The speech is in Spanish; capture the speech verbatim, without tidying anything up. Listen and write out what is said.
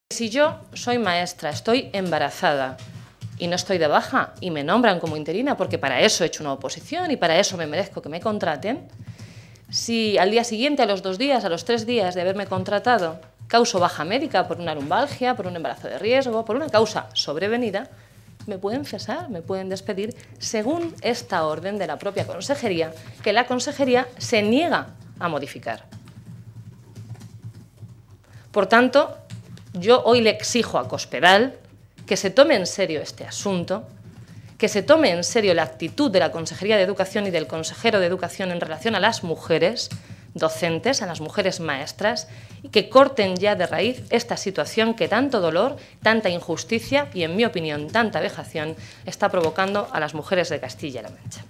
Si yo soy maestra, estoy embarazada y no estoy de baja y me nombran como interina porque para eso he hecho una oposición y para eso me merezco que me contraten, si al día siguiente, a los dos días, a los tres días de haberme contratado, causo baja médica por una lumbalgia, por un embarazo de riesgo, por una causa sobrevenida, me pueden cesar, me pueden despedir según esta orden de la propia consejería, que la consejería se niega a modificar. Por tanto, yo hoy le exijo a Cospedal que se tome en serio este asunto, que se tome en serio la actitud de la Consejería de Educación y del consejero de Educación en relación a las mujeres docentes, a las mujeres maestras, y que corten ya de raíz esta situación que tanto dolor, tanta injusticia y, en mi opinión, tanta vejación está provocando a las mujeres de Castilla-La Mancha.